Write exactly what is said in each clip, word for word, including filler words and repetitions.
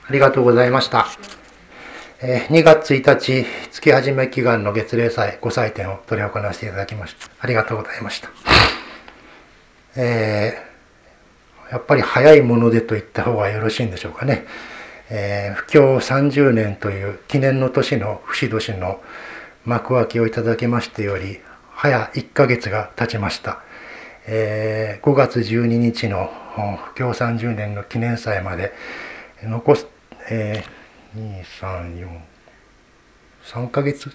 ありがとうございました。えー、にがつついたち、月始め祈願の月例祭ご祭典を執り行わせていただきました。ありがとうございました。えー、やっぱり早いものでと言った方がよろしいんでしょうかね。えー、布教さんじゅうねんという記念の年の節年の幕開けをいただきましてより、早いっかげつが経ちました。えー、ごがつじゅうににちの布教さんじゅうねんの記念祭まで残す、えー、に、さん、よん、さんかげつん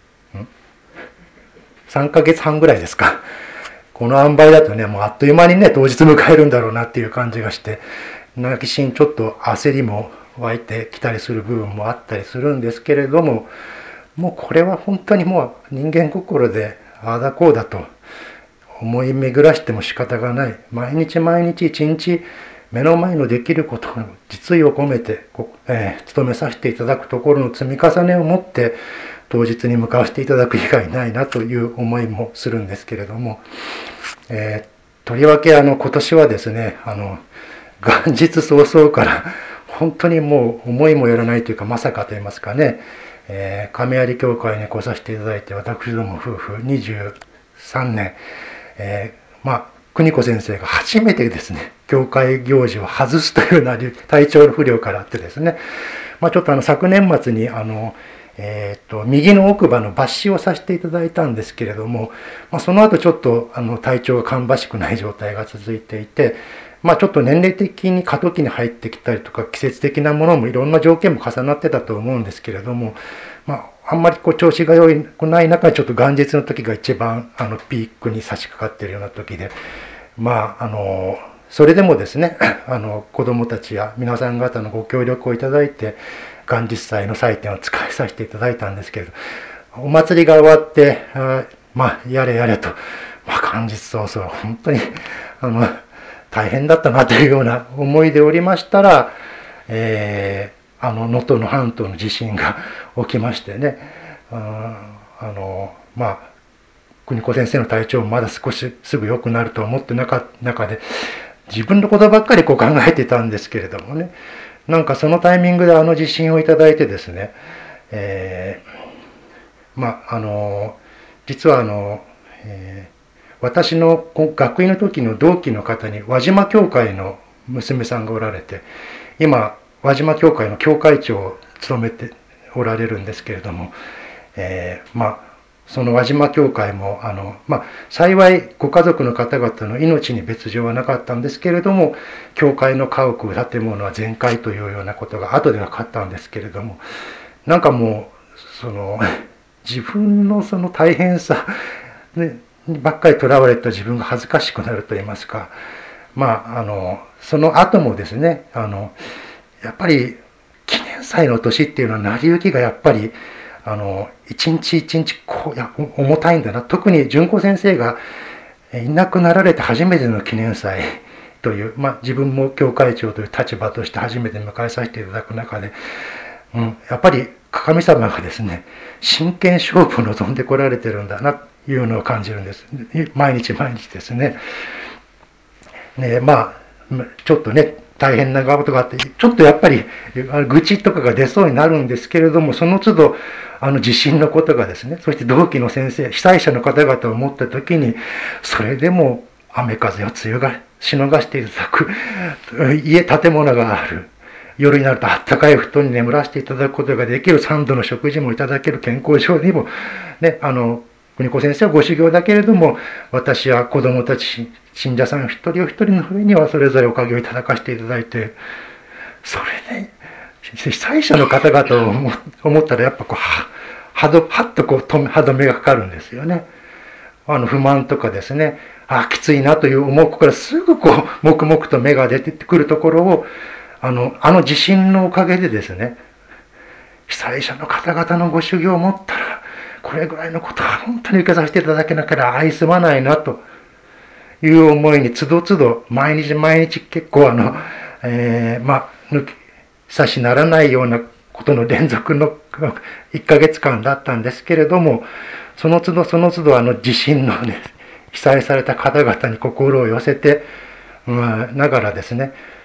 さんかげつはんぐらいですか。この塩梅だとね、もうあっという間にね、当日迎えるんだろうなっていう感じがして、内心ちょっと焦りも湧いてきたりする部分もあったりするんですけれども、もうこれは本当にもう人間心でああだこうだと思い巡らしても仕方がない。毎日毎日一日目の前のできることを実意を込めて、えー、努めさせていただくところの積み重ねをもって当日に向かわせていただく以外ないなという思いもするんですけれども、えー、とりわけあの今年はですね、あの元日早々から本当にもう思いもよらないというか、まさかと言いますかね、えー、亀有教会に来させていただいて、私ども夫婦にじゅうさんねん、えー、まあ邦子先生が初めてですね、教会行事を外すというような体調不良からあってですね、まあ、ちょっとあの昨年末にあの、えー、と右の奥歯の抜歯をさせていただいたんですけれども、まあ、その後ちょっとあの体調が芳しくない状態が続いていて、まあ、ちょっと年齢的に過渡期に入ってきたりとか、季節的なものもいろんな条件も重なってたと思うんですけれども、まあ、あんまりこう調子が良くない中でちょっと元日の時が一番あのピークに差し掛かっているような時で、まああのそれでもですね、あの子どもたちや皆さん方のご協力をいただいて元日祭の祭典を使いさせていただいたんですけれど、お祭りが終わってまあやれやれと、まあ、元日早々本当にあの大変だったなというような思いでおりましたら、えー、あの能登の半島の地震が起きましてね、ああのまあ邦子先生の体調もまだ少しすぐ良くなると思ってなかった中で、自分のことばっかりこう考えてたんですけれどもね、なんかそのタイミングであの地震をいただいてですね、えー、まああの実はあの、えー私の学院の時の同期の方に輪島教会の娘さんがおられて、今輪島教会の教会長を務めておられるんですけれども、えー、まあその輪島教会もあの、まあ、幸いご家族の方々の命に別状はなかったんですけれども、教会の家屋建物は全壊というようなことが後で分かったんですけれども、なんかもうその自分のその大変さ、ね、ばっかりとらわれた自分が恥ずかしくなると言いますか、まああのその後もですね、あのやっぱり記念祭の年っていうのは成り行きがやっぱりあの一日一日こうや重たいんだな。特に純子先生がいなくなられて初めての記念祭という、まあ、自分も教会長という立場として初めて迎えさせていただく中で、うん、やっぱり神様がですね、真剣勝負を望んでこられてるんだなというのを感じるんです。毎日毎日ですね。ね、まあちょっとね大変なことがあって、ちょっとやっぱり愚痴とかが出そうになるんですけれども、その都度あの地震のことがですね、そして同期の先生、被災者の方々を思った時に、それでも雨風を梅雨がしのがしていただく家、建物がある、夜になるとあったかい布団に眠らせていただくことができる、三度の食事もいただける、健康上にもね、あの邦子先生はご修行だけれども、私は子どもたち信者さん一人お一人の上にはそれぞれおかげをいただかせていただいて、それで被災者の方々を思ったらやっぱこうはどはっとこう歯止めがかかるんですよね。あの不満とかですね、あきついなという思うからすぐこう黙々と芽が出てくるところを、あのあの地震のおかげでですね、被災者の方々のご修行を持ったらこれぐらいのことは本当に受けさせていただけなければ愛すまないなという思いにつどつど毎日毎日結構あの、えー、まあ抜き差しならないようなことの連続のいっかげつかんだったんですけれども、その都度その都度あの地震のね被災された方々に心を寄せて、うん、ながらですね、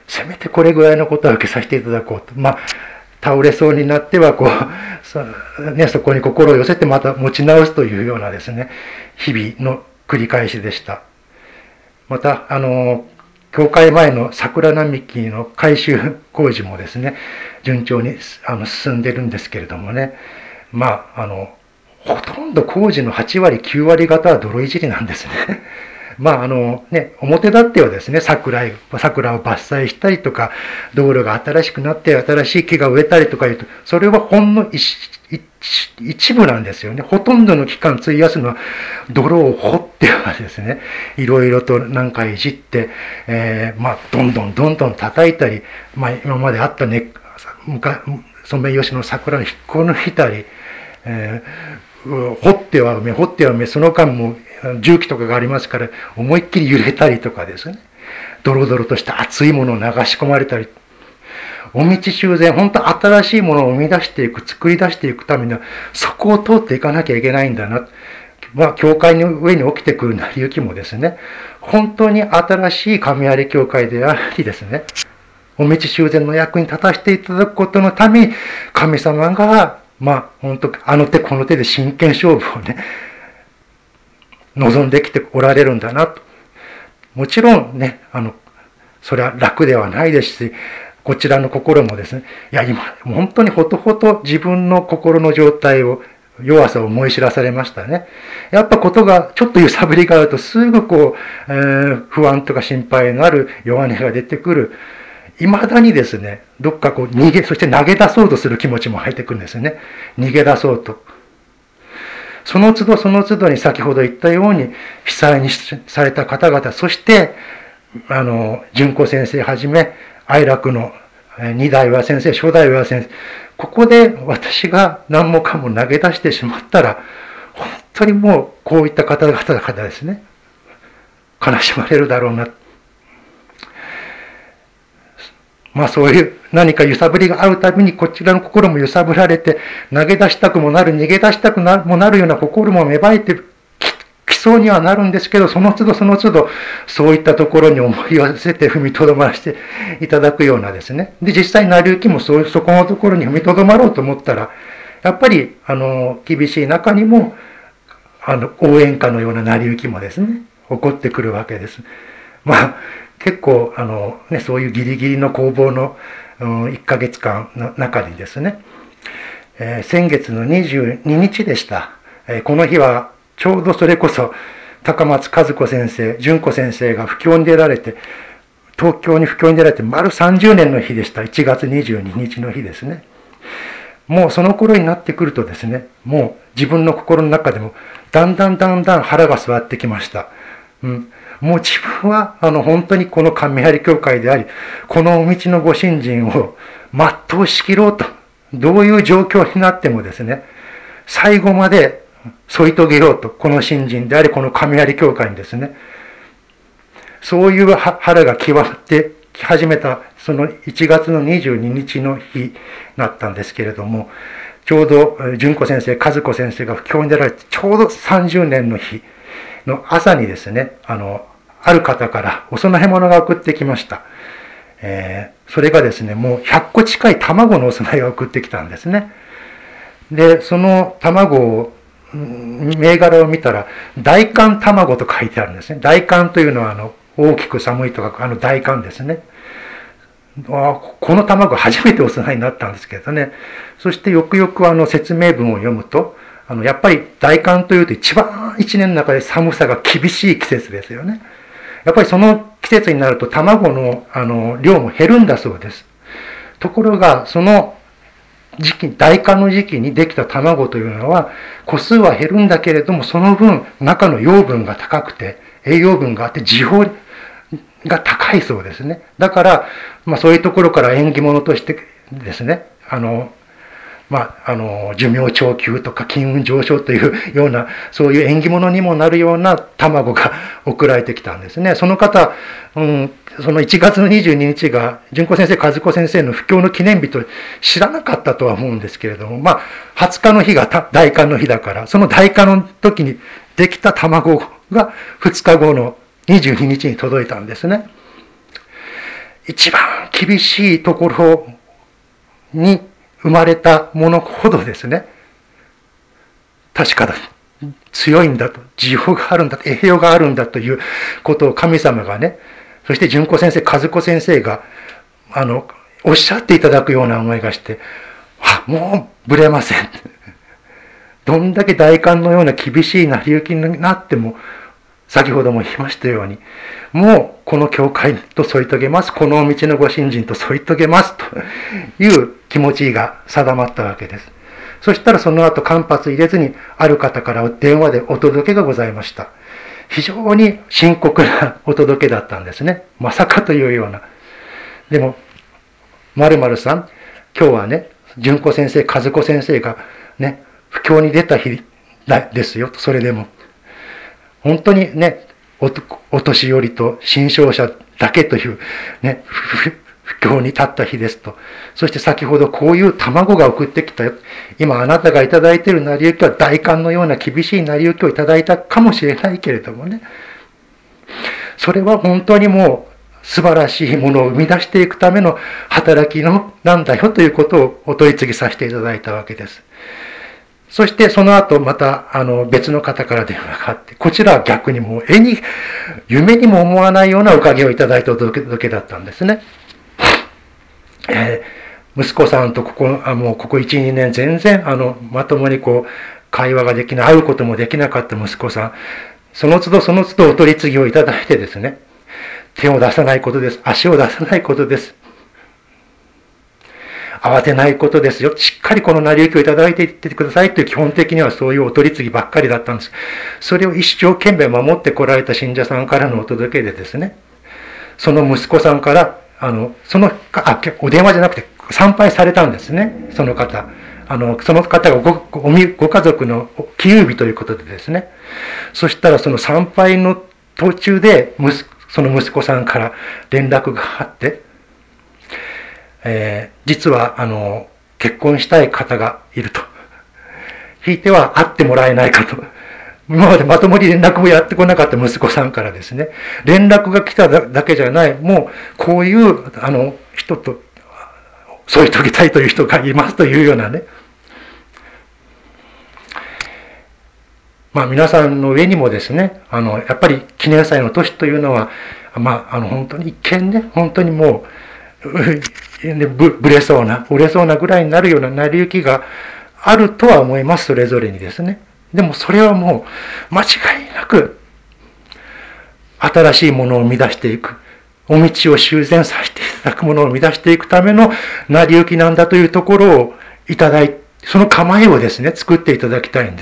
せめてこれぐらいのことは受けさせていただこうと。まあ倒れそうになってはこう そ,、ね、そこに心を寄せてまた持ち直すというようなですね、日々の繰り返しでした。またあの教会前の桜並木の改修工事もですね、順調にあの進んでるんですけれどもね、まああのほとんど工事のはちわりきゅうわり方は泥いじりなんですね。まああのね、表立ってはですね、桜桜を伐採したりとか、道路が新しくなって新しい木が植えたりとかいうと、それはほんの 一, 一部なんですよね。ほとんどの期間費やすのは泥を掘ってはですね、いろいろと何かいじって、えー、まあどんどんどんどん叩いたり、まあ今まであったね、ソメイヨシノの桜を引っこ抜いたり、えー、掘っては埋め、掘っては埋め、その間も重機とかがありますから思いっきり揺れたりとかですね、ドロドロとした熱いものを流し込まれたり、お道修繕、本当新しいものを生み出していく、作り出していくためにはそこを通っていかなきゃいけないんだな。まあ教会の上に起きてくる成り行きもですね、本当に新しい神有教会でありですね、お道修繕の役に立たせていただくことのために神様がまあ本当あの手この手で真剣勝負をね望んできておられるんだなと。もちろんね、あのそれは楽ではないですし、こちらの心もですね、いや今本当にほとほと自分の心の状態を弱さを思い知らされましたね。やっぱことがちょっと揺さぶりがあるとすぐこう、えー、不安とか心配のある弱音が出てくる。未だにですね、どっかこう逃げ、そして投げ出そうとする気持ちも入ってくるんですよね。逃げ出そうと。その都度その都度に先ほど言ったように被災にされた方々、そしてあの純子先生はじめ愛楽の二代上先生、初代上先生、ここで私が何もかも投げ出してしまったら、本当にもうこういった方々がですね、悲しまれるだろうな。まあそういう何か揺さぶりがあるたびにこちらの心も揺さぶられて、投げ出したくもなる、逃げ出したくもなるような心も芽生えてきそうにはなるんですけど、その都度その都度そういったところに思い寄せて踏みとどまらせていただくようなですね。で、実際成り行きもそうそこのところに踏みとどまろうと思ったら、やっぱりあの厳しい中にもあの応援歌のような成り行きもですね、起こってくるわけです。まあ結構あの、ね、そういうギリギリの攻防の、うん、いっかげつかんの中にですね、えー、先月のにじゅうににちでした。えー、この日はちょうどそれこそ高松和子先生、純子先生が布教に出られて、東京に布教に出られて丸さんじゅうねんの日でした。いちがつにじゅうににちの日ですね。もうその頃になってくるとですね、もう自分の心の中でもだんだんだんだん腹が据わってきました。うん、もう自分はあの本当にこの神有教会であり、このお道のご信心を全うしきろうと、どういう状況になってもですね、最後まで添い遂げようと、この信心であり、この神有教会にですね、そういう腹が極まってき始めた、そのいちがつのにじゅうににちの日になったんですけれども、ちょうど純子先生、和子先生が布教に出られて、ちょうどさんじゅうねんの日の朝にですね、あの、ある方からお供え物が送ってきました。えー、それがですね、もうひゃっこ近い卵のお供えが送ってきたんですね。で、その卵を、銘柄を見たら、大寒卵と書いてあるんですね。大寒というのは、あの、大きく寒いとか、あの大寒ですね。あこの卵初めてお供えになったんですけどね。そしてよくよくあの説明文を読むと、あのやっぱり大寒というと一番一年の中で寒さが厳しい季節ですよね。やっぱりその季節になると卵のあの量も減るんだそうです。ところがその時期、大寒の時期にできた卵というのは個数は減るんだけれども、その分中の養分が高くて栄養分があって時報が高いそうですね。だから、まあ、そういうところから縁起物としてですね、あの、まあ、あの、寿命長久とか金運上昇というような、そういう縁起物にもなるような卵が送られてきたんですね。その方、うん、そのいちがつのにじゅうににちが、純子先生、和子先生の布教の記念日と知らなかったとは思うんですけれども、まあ、はつかの日が大寒の日だから、その大寒の時にできた卵がふつかごのにじゅうににちに届いたんですね。 一番厳しいところに生まれたものほどですね、確かだ、強いんだと、需要があるんだと、栄養があるんだということを神様がね、そして純子先生、和子先生が、あの、おっしゃっていただくような思いがして、あ、もうぶれません。どんだけ大寒のような厳しい成り行きになっても、先ほども言いましたように、もうこの教会と添い遂げます、この道のご信心と添い遂げますという気持ちが定まったわけです。そしたらその後間髪入れずにある方から電話でお届けがございました。非常に深刻なお届けだったんですね。まさかというような。でも、〇〇さん、今日はね、純子先生、和子先生がね、布教に出た日ですよ、それでも。本当にね、お, お年寄りと新商者だけというね、布教に立った日ですと。そして先ほどこういう卵が送ってきたよ。今あなたがいただいている成り行きは大寒のような厳しい成り行きをいただいたかもしれないけれどもね。それは本当にもう素晴らしいものを生み出していくための働きのなんだよということをお取り次ぎさせていただいたわけです。そしてその後またあの別の方から電話があって、こちらは逆にもう絵に、夢にも思わないようなおかげをいただいたお届けだったんですね。えー、息子さんとここ、あもうここいち、にねん全然あのまともにこう会話ができない、会うこともできなかった息子さん、その都度その都度お取り次ぎをいただいてですね、手を出さないことです。足を出さないことです。慌てないことですよ。しっかりこの成り行きをいただいていってくださいという基本的にはそういうお取り次ぎばっかりだったんです。それを一生懸命守ってこられた信者さんからのお届けでですね、その息子さんから、あの、その、あ、お電話じゃなくて参拝されたんですね、その方。あの、その方が ご, ご, ご家族の記念日ということでですね、そしたらその参拝の途中で、その息子さんから連絡があって、えー、実はあの結婚したい方がいると。ひいては会ってもらえないかと。今までまともに連絡もやってこなかった息子さんからですね、連絡が来ただけじゃない、もうこういうあの人と添い遂げたいという人がいますというようなね。まあ皆さんの上にもですね、あのやっぱり記念祭の年というのは、まああの本当に一見ね、本当にもうぶぶれそうな、折れそうなぐらいになるような成り行きがあるとは思います、それぞれにですね。でもそれはもう間違いなく新しいものを生み出していく、お道を修繕させていただくものを生み出していくための成り行きなんだというところをいただいて、その構えをですね、作っていただきたいんです。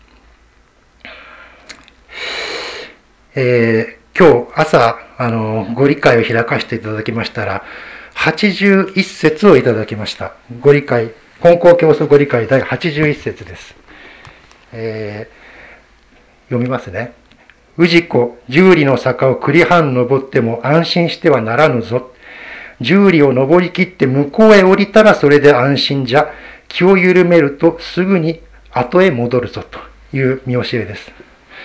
えー、今日朝あのご理解を開かせていただきましたら、はちじゅういっ節をいただきました。ご理解、金光教祖ご理解第はちじゅういっ節です。えー、読みますね。氏子、十里の坂を栗半登っても安心してはならぬぞ。十里を登り切って向こうへ降りたらそれで安心じゃ。気を緩めるとすぐに後へ戻るぞという見教えです。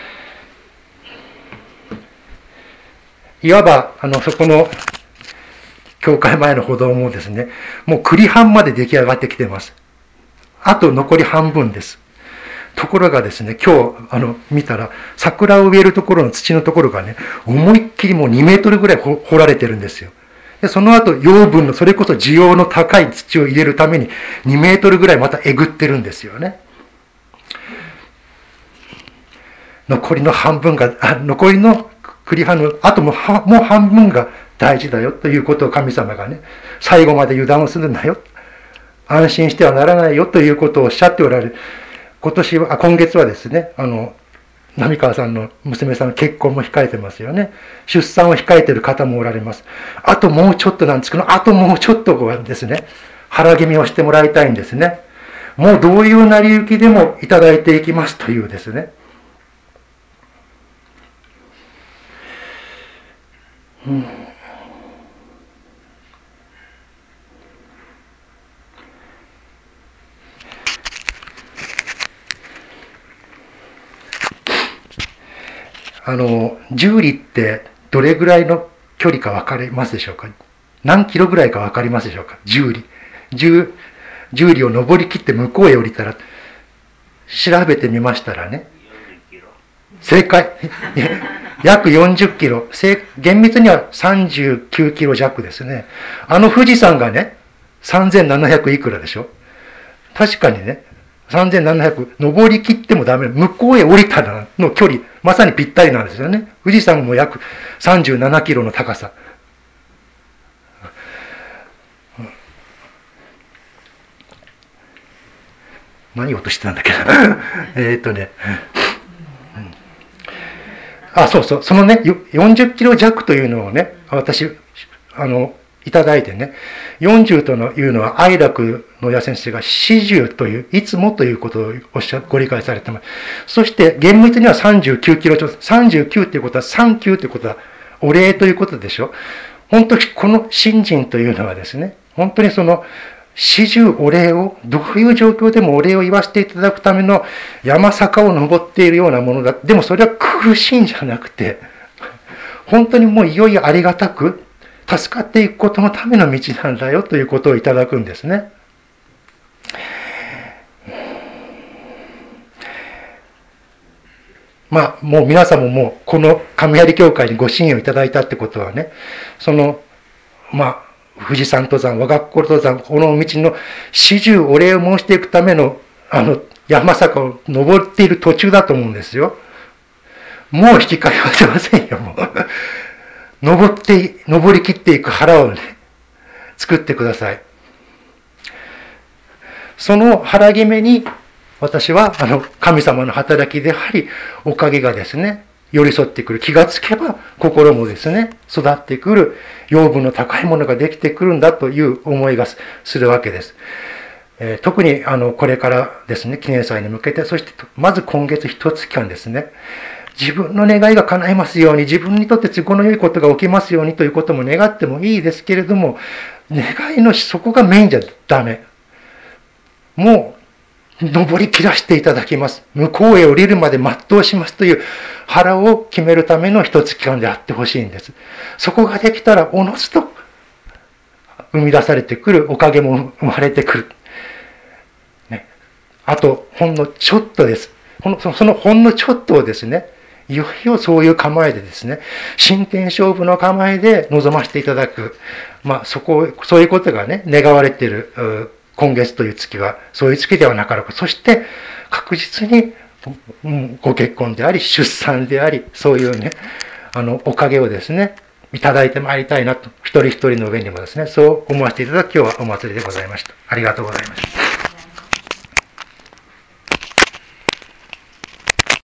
いわば、あの、そこの教会前の歩道もですね、もう栗半まで出来上がってきています。あと残り半分です。ところがですね、今日、あの、見たら、桜を植えるところの土のところがね、思いっきりもうにメートルぐらい掘られてるんですよ。で、その後、養分の、それこそ需要の高い土を入れるために、にメートルぐらいまたえぐってるんですよね。残りの半分が、あ残りの栗葉の、あともうもう半分が大事だよということを神様がね、最後まで油断をするんだよ。安心してはならないよということをおっしゃっておられる。今年は、あ今月はですね、あの、浪川さんの娘さんの結婚も控えてますよね。出産を控えている方もおられます。あともうちょっとなんですけど、あともうちょっとですね、腹決めをしてもらいたいんですね。もうどういう成り行きでもいただいていきますというですね。うん、あの、十里ってどれぐらいの距離か分かりますでしょうか。 何キロぐらいか分かりますでしょうか。十里。十、十里を登り切って向こうへ降りたら、調べてみましたらね、正解。約よんじゅっキロ。厳密にはさんじゅうきゅうキロ弱ですね。あの富士山がね、さんぜんななひゃくいくらでしょ。確かにね、さんぜんななひゃく登り切ってもダメ。向こうへ降りたらの距離、まさにぴったりなんですよね。富士山も約さんじゅうななキロの高さ。何言おうとしてたんだっけど。えっとね、あ、そうそう、そのね、よんじゅっキロ弱というのをね、私、あの、いただいてね、よんじゅうというのは愛楽の親先生が始終という、いつもということをおっしゃ、ご理解されてます。そして厳密にはさんじゅうきゅうキロちょっと、さんじゅうきゅうということはさんきゅうということはお礼ということでしょ。本当にこの信心というのはですね、本当にその、始終お礼を、どういう状況でもお礼を言わせていただくための山坂を登っているようなものだ。でもそれは苦しいんじゃなくて、本当にもういよいよありがたく、助かっていくことのための道なんだよということをいただくんですね。まあ、もう皆さんももうこの神槍教会にご支援をいただいたってことはね、その、まあ、富士山登山、我が心登山、この道の始終お礼を申していくための、あの、山坂を登っている途中だと思うんですよ。もう引き返せませんよ、もう。登って、登り切っていく腹をね、作ってください。その腹決めに、私は、あの、神様の働きであり、おかげがですね、寄り添ってくる。気がつけば、心もですね、育ってくる、養分の高いものができてくるんだという思いがするわけです。えー、特に、あの、これからですね、記念祭に向けて、そして、まず今月一月間ですね、自分の願いが叶いますように、自分にとって都合の良いことが起きますようにということも願ってもいいですけれども、願いのそこがメインじゃダメ。もう、登り切らせていただきます。向こうへ降りるまで全うしますという腹を決めるための一月間であってほしいんです。そこができたら、おのずと生み出されてくるおかげも生まれてくる。ね、あと、ほんのちょっとです。このそのほんのちょっとをですね、いよいよそういう構えでですね、真剣勝負の構えで臨ませていただく。まあ、そこ、そういうことがね、願われている、今月という月は、そういう月ではなかろうか。そして、確実に、ご結婚であり、出産であり、そういうね、あの、おかげをですね、いただいてまいりたいなと、一人一人の上にもですね、そう思わせていただく今日はお祭りでございました。ありがとうございました。